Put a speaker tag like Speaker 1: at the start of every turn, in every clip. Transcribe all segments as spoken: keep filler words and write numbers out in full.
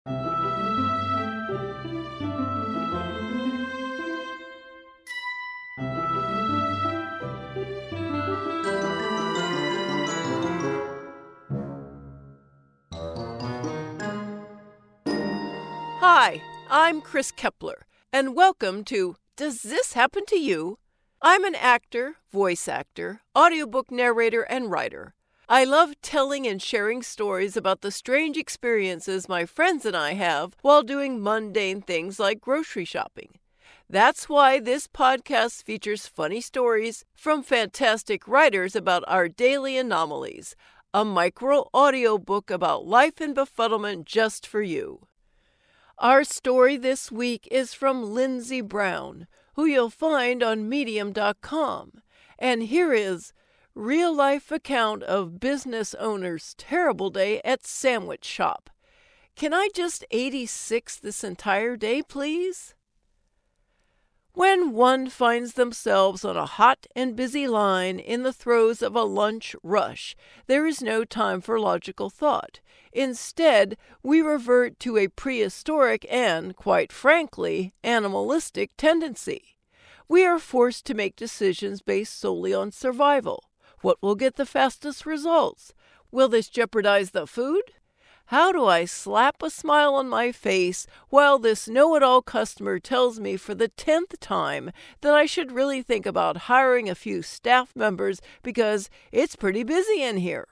Speaker 1: Hi, I'm Chris Kepler, and welcome to Does This Happen to You? I'm an actor, voice actor, audiobook narrator, and writer. I love telling and sharing stories about the strange experiences my friends and I have while doing mundane things like grocery shopping. That's why this podcast features funny stories from fantastic writers about our daily anomalies, a micro audiobook about life and befuddlement just for you. Our story this week is from Lindsay Brown, who you'll find on medium dot com, and here is Real-life account of business owner's terrible day at sandwich shop. Can I just eighty-six this entire day, please? When one finds themselves on a hot and busy line in the throes of a lunch rush, there is no time for logical thought. Instead, we revert to a prehistoric and, quite frankly, animalistic tendency. We are forced to make decisions based solely on survival. What will get the fastest results? Will this jeopardize the food? How do I slap a smile on my face while this know-it-all customer tells me for the tenth time that I should really think about hiring a few staff members because it's pretty busy in here?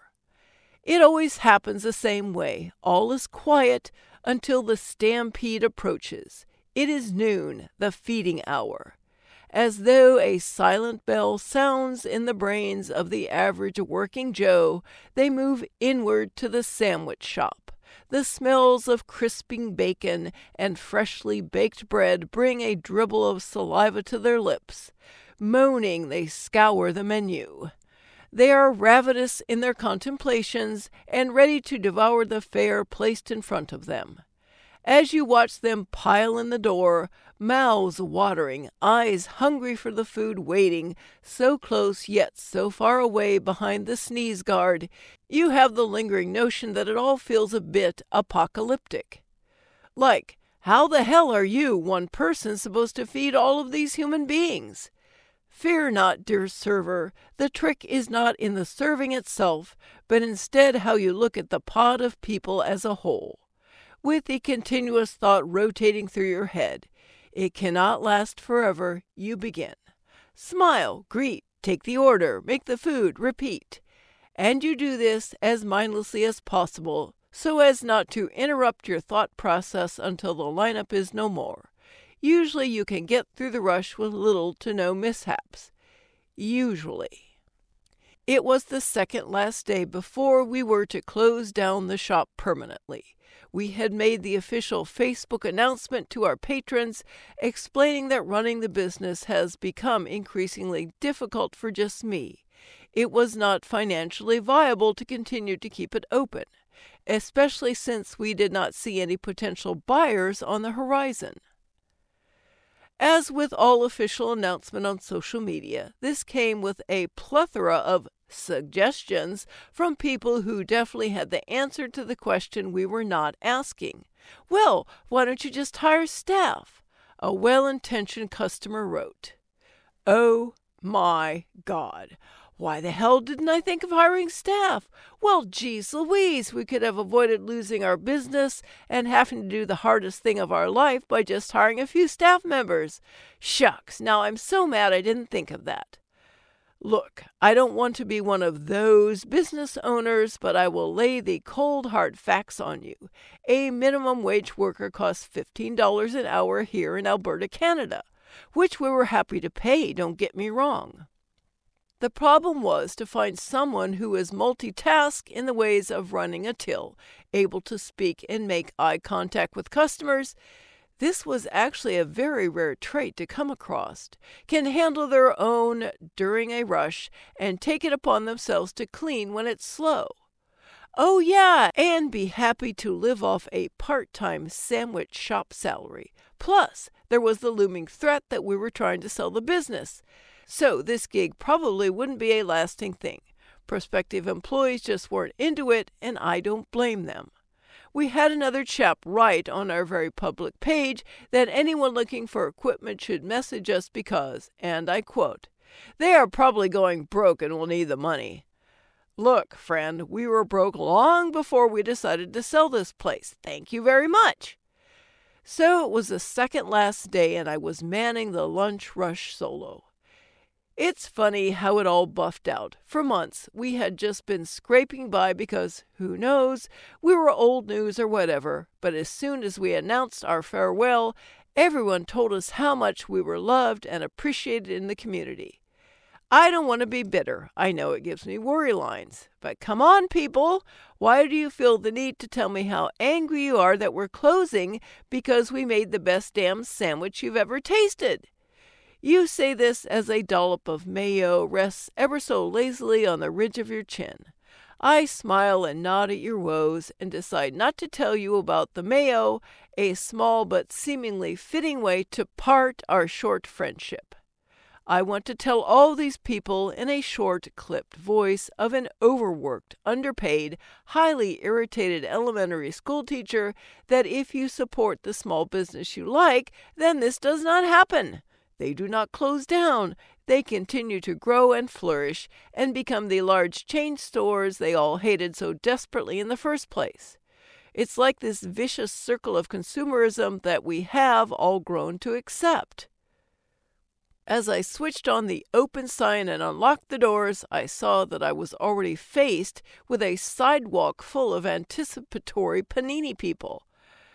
Speaker 1: It always happens the same way. All is quiet until the stampede approaches. It is noon, the feeding hour. As though a silent bell sounds in the brains of the average working Joe, they move inward to the sandwich shop. The smells of crisping bacon and freshly baked bread bring a dribble of saliva to their lips. Moaning, they scour the menu. They are ravenous in their contemplations and ready to devour the fare placed in front of them. As you watch them pile in the door, mouths watering, eyes hungry for the food waiting, so close yet so far away behind the sneeze guard, you have the lingering notion that it all feels a bit apocalyptic. Like, how the hell are you, one person, supposed to feed all of these human beings? Fear not, dear server, the trick is not in the serving itself, but instead how you look at the pod of people as a whole. With the continuous thought rotating through your head, it cannot last forever, you begin. Smile, greet, take the order, make the food, repeat. And you do this as mindlessly as possible, so as not to interrupt your thought process until the lineup is no more. Usually you can get through the rush with little to no mishaps. Usually. It was the second last day before we were to close down the shop permanently. We had made the official Facebook announcement to our patrons, explaining that running the business has become increasingly difficult for just me. It was not financially viable to continue to keep it open, especially since we did not see any potential buyers on the horizon. As with all official announcement on social media, this came with a plethora of suggestions from people who definitely had the answer to the question we were not asking. Well, why don't you just hire staff? A well-intentioned customer wrote. Oh my God. Why the hell didn't I think of hiring staff? Well, geez Louise, we could have avoided losing our business and having to do the hardest thing of our life by just hiring a few staff members. Shucks, now I'm so mad I didn't think of that. Look, I don't want to be one of those business owners, but I will lay the cold hard facts on you. A minimum wage worker costs fifteen dollars an hour here in Alberta, Canada, which we were happy to pay, don't get me wrong. The problem was to find someone who is multitask in the ways of running a till, able to speak and make eye contact with customers. This was actually a very rare trait to come across, can handle their own during a rush and take it upon themselves to clean when it's slow. Oh yeah, and be happy to live off a part-time sandwich shop salary. Plus, there was the looming threat that we were trying to sell the business. So this gig probably wouldn't be a lasting thing. Prospective employees just weren't into it, and I don't blame them. we had another chap write on our very public page that anyone looking for equipment should message us because, and I quote, "they are probably going broke and will need the money." Look, friend, we were broke long before we decided to sell this place. Thank you very much. So it was the second last day and I was manning the lunch rush solo. It's funny how it all buffed out. For months, we had just been scraping by because, who knows, we were old news or whatever, but as soon as we announced our farewell, everyone told us how much we were loved and appreciated in the community. I don't want to be bitter. I know it gives me worry lines. But come on, people. Why do you feel the need to tell me how angry you are that we're closing because we made the best damn sandwich you've ever tasted? You say this as a dollop of mayo rests ever so lazily on the ridge of your chin. I smile and nod at your woes and decide not to tell you about the mayo, a small but seemingly fitting way to part our short friendship. I want to tell all these people in a short, clipped voice of an overworked, underpaid, highly irritated elementary school teacher that if you support the small business you like, then this does not happen. They do not close down. They continue to grow and flourish and become the large chain stores they all hated so desperately in the first place. It's like this vicious circle of consumerism that we have all grown to accept. As I switched on the open sign and unlocked the doors, I saw that I was already faced with a sidewalk full of anticipatory panini people.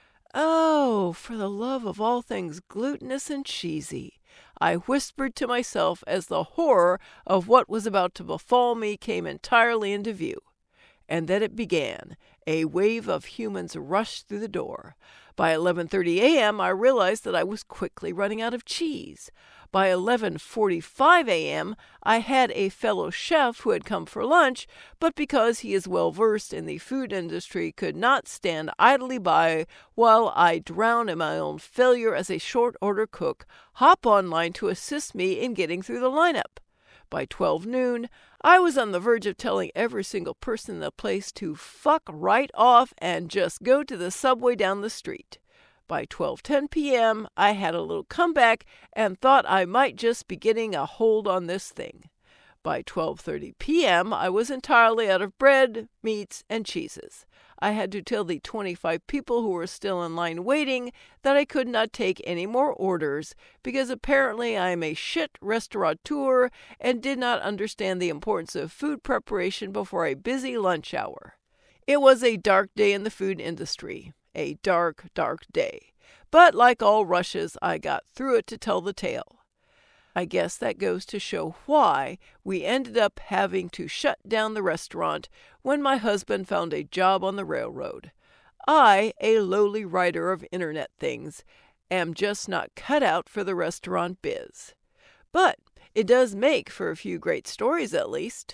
Speaker 1: Oh, for the love of all things glutinous and cheesy, I whispered to myself as the horror of what was about to befall me came entirely into view. And then it began. A wave of humans rushed through the door. By eleven thirty a.m., I realized that I was quickly running out of cheese. By eleven forty-five a.m., I had a fellow chef who had come for lunch, but because he is well versed in the food industry, could not stand idly by while I drown in my own failure as a short order cook, hop online to assist me in getting through the lineup. By twelve noon, I was on the verge of telling every single person in the place to fuck right off and just go to the subway down the street. By twelve ten p.m., I had a little comeback and thought I might just be getting a hold on this thing. By twelve thirty p.m., I was entirely out of bread, meats, and cheeses. I had to tell the twenty-five people who were still in line waiting that I could not take any more orders because apparently I am a shit restaurateur and did not understand the importance of food preparation before a busy lunch hour. It was a dark day in the food industry. A dark, dark day. But like all rushes, I got through it to tell the tale. I guess that goes to show why we ended up having to shut down the restaurant when my husband found a job on the railroad. I, a lowly writer of internet things, am just not cut out for the restaurant biz. But it does make for a few great stories at least.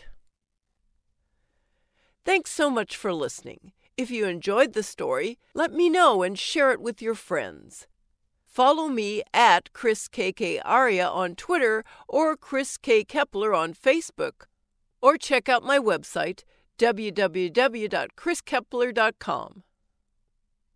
Speaker 1: Thanks so much for listening. If you enjoyed the story, let me know and share it with your friends. Follow me at Chris K K Aria on Twitter or Chris K. Kepler on Facebook, or check out my website, w w w dot chris kepler dot com.